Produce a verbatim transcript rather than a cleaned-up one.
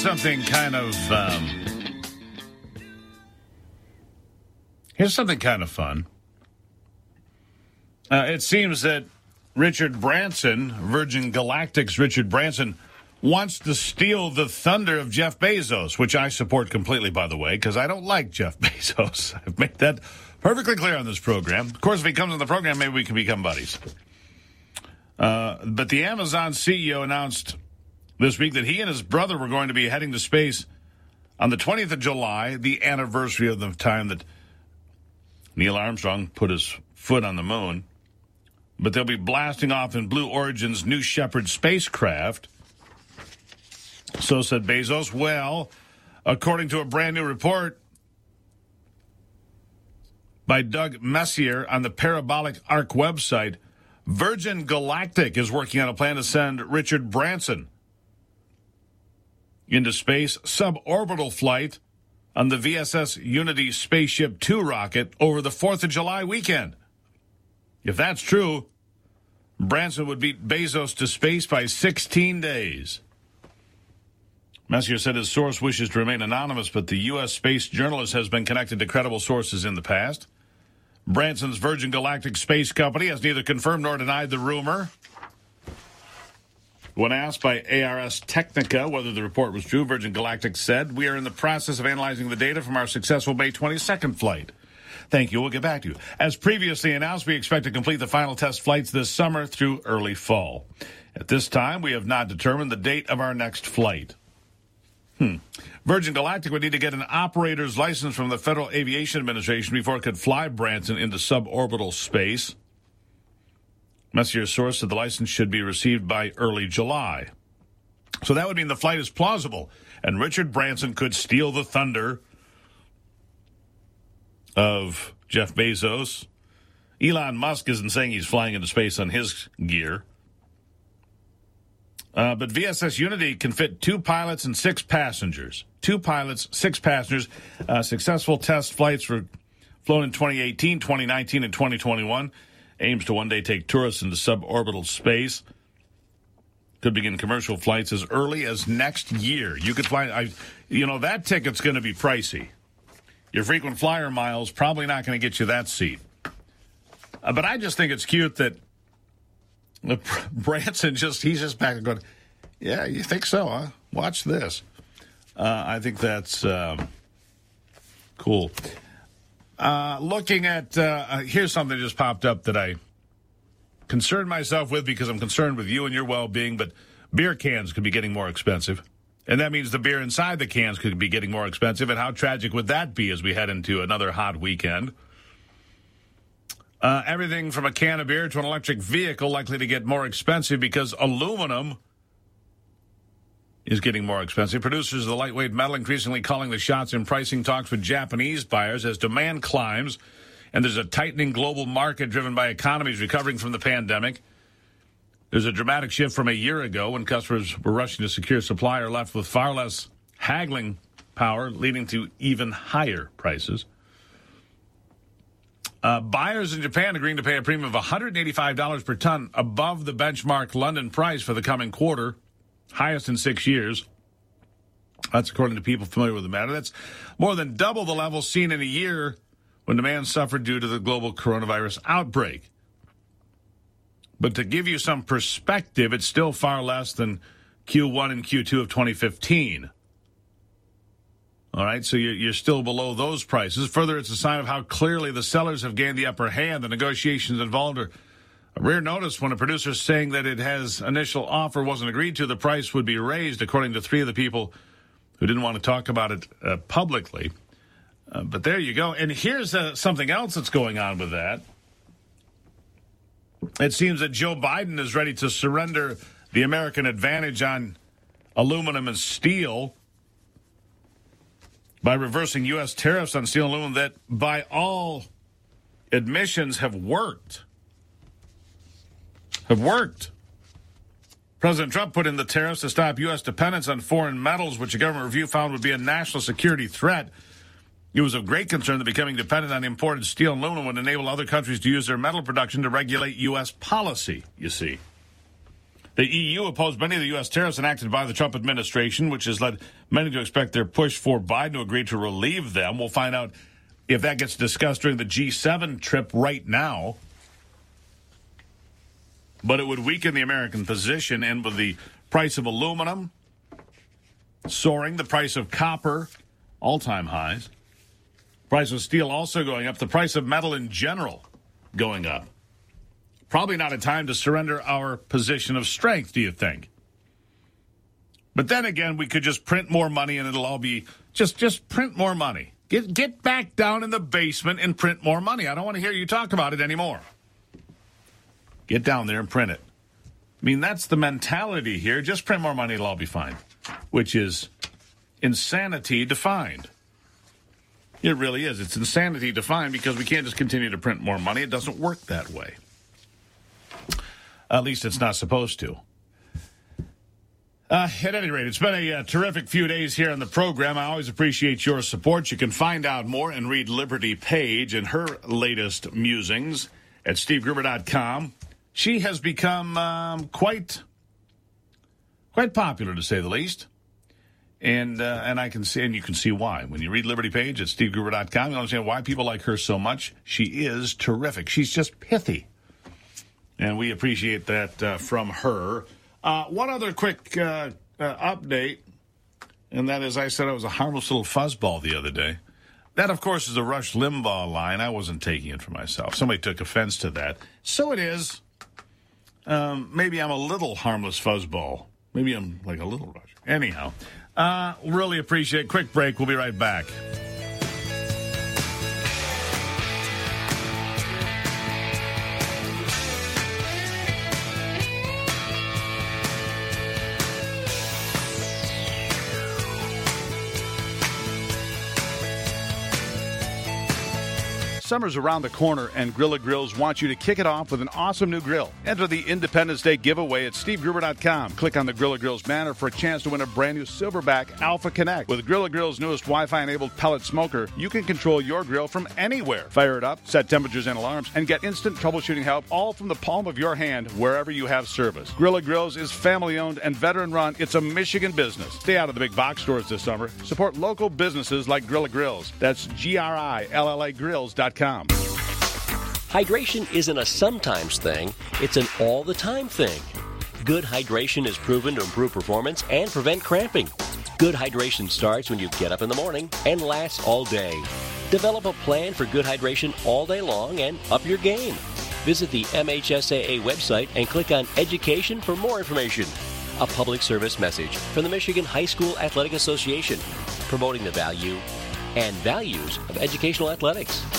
Here's something kind of, um, here's something kind of fun. Uh, it seems that Richard Branson, Virgin Galactic's Richard Branson, wants to steal the thunder of Jeff Bezos, which I support completely, by the way, because I don't like Jeff Bezos. I've made that perfectly clear on this program. Of course, if he comes on the program, maybe we can become buddies. Uh, but the Amazon C E O announced this week that he and his brother were going to be heading to space on the twentieth of July, the anniversary of the time that Neil Armstrong put his foot on the moon. But they'll be blasting off in Blue Origin's New Shepard spacecraft. So said Bezos. Well, according to a brand new report by Doug Messier on the Parabolic Arc website, Virgin Galactic is working on a plan to send Richard Branson into space suborbital flight on the V S S Unity Spaceship two rocket over the fourth of July weekend. If that's true, Branson would beat Bezos to space by sixteen days. Messier said his source wishes to remain anonymous, but the U S space journalist has been connected to credible sources in the past. Branson's Virgin Galactic Space Company has neither confirmed nor denied the rumor. When asked by A R S Technica whether the report was true, Virgin Galactic said, "We are in the process of analyzing the data from our successful May twenty-second flight. Thank you. We'll get back to you. As previously announced, we expect to complete the final test flights this summer through early fall. At this time, we have not determined the date of our next flight." Hmm. Virgin Galactic would need to get an operator's license from the Federal Aviation Administration before it could fly Branson into suborbital space. Messier's source said the license should be received by early July. So that would mean the flight is plausible, and Richard Branson could steal the thunder of Jeff Bezos. Elon Musk isn't saying he's flying into space on his gear. Uh, but V S S Unity can fit two pilots and six passengers. Two pilots, six passengers. Uh, successful test flights were flown in twenty eighteen, twenty nineteen, and twenty twenty-one. Aims to one day take tourists into suborbital space. Could begin commercial flights as early as next year. You could fly, I, you know, that ticket's going to be pricey. Your frequent flyer miles probably not going to get you that seat. Uh, but I just think it's cute that uh, Branson just, he's just back and going, yeah, you think so, huh? Watch this. Uh, I think that's um, cool. Uh, looking at, uh, uh, here's something that just popped up that I concerned myself with because I'm concerned with you and your well-being, but beer cans could be getting more expensive. And that means the beer inside the cans could be getting more expensive. And how tragic would that be as we head into another hot weekend? Uh, everything from a can of beer to an electric vehicle likely to get more expensive because aluminum is getting more expensive. Producers of the lightweight metal increasingly calling the shots in pricing talks with Japanese buyers as demand climbs. And there's a tightening global market driven by economies recovering from the pandemic. There's a dramatic shift from a year ago when customers were rushing to secure supply or left with far less haggling power, leading to even higher prices. Uh, buyers in Japan agreeing to pay a premium of one hundred eighty-five dollars per ton above the benchmark London price for the coming quarter, highest in six years. That's according to people familiar with the matter. That's more than double the level seen in a year when demand suffered due to the global coronavirus outbreak. But to give you some perspective, it's still far less than Q one and Q two of twenty fifteen. All right, so you're, you're still below those prices. Further, it's a sign of how clearly the sellers have gained the upper hand. The negotiations involved are a rare notice when a producer is saying that it has initial offer wasn't agreed to, the price would be raised, according to three of the people who didn't want to talk about it uh, publicly. Uh, but there you go. And here's uh, something else that's going on with that. It seems that Joe Biden is ready to surrender the American advantage on aluminum and steel by reversing U S tariffs on steel and aluminum that, by all admissions, have worked. Have worked. President Trump put in the tariffs to stop U S dependence on foreign metals, which a government review found would be a national security threat. It was of great concern that becoming dependent on imported steel and aluminum would enable other countries to use their metal production to regulate U S policy, you see. The E U opposed many of the U S tariffs enacted by the Trump administration, which has led many to expect their push for Biden to agree to relieve them. We'll find out if that gets discussed during the G seven trip right now. But it would weaken the American position, and with the price of aluminum soaring, the price of copper, all-time highs, price of steel also going up, the price of metal in general going up. Probably not a time to surrender our position of strength, do you think? But then again, we could just print more money and it'll all be, just, just print more money. Get, get back down in the basement and print more money. I don't want to hear you talk about it anymore. Get down there and print it. I mean, that's the mentality here. Just print more money, it'll all be fine. Which is insanity defined. It really is. It's insanity defined because we can't just continue to print more money. It doesn't work that way. At least it's not supposed to. Uh, at any rate, it's been a uh, terrific few days here on the program. I always appreciate your support. You can find out more and read Liberty Page and her latest musings at steve gruber dot com. She has become um, quite, quite popular, to say the least. And uh, and I can see, and you can see why. When you read Liberty Page at steve gruber dot com, you understand why people like her so much. She is terrific. She's just pithy. And we appreciate that uh, from her. Uh, one other quick uh, uh, update, and that is I said I was a harmless little fuzzball the other day. That, of course, is a Rush Limbaugh line. I wasn't taking it for myself. Somebody took offense to that. So it is. Um, maybe I'm a little harmless fuzzball. Maybe I'm like a little Rush. Anyhow, uh, really appreciate it. Quick break. We'll be right back. Summer's around the corner, and Grilla Grills wants you to kick it off with an awesome new grill. Enter the Independence Day giveaway at steve gruber dot com. Click on the Grilla Grills banner for a chance to win a brand new Silverback Alpha Connect. With Grilla Grills' newest Wi-Fi-enabled pellet smoker, you can control your grill from anywhere. Fire it up, set temperatures and alarms, and get instant troubleshooting help, all from the palm of your hand, wherever you have service. Grilla Grills is family-owned and veteran-run. It's a Michigan business. Stay out of the big box stores this summer. Support local businesses like Grilla Grills. That's G R I L L A grills dot com. Hydration isn't a sometimes thing, it's an all-the-time thing. Good hydration is proven to improve performance and prevent cramping. Good hydration starts when you get up in the morning and lasts all day. Develop a plan for good hydration all day long and up your game. Visit the M H S A A website and click on Education for more information. A public service message from the Michigan High School Athletic Association, promoting the value and values of educational athletics.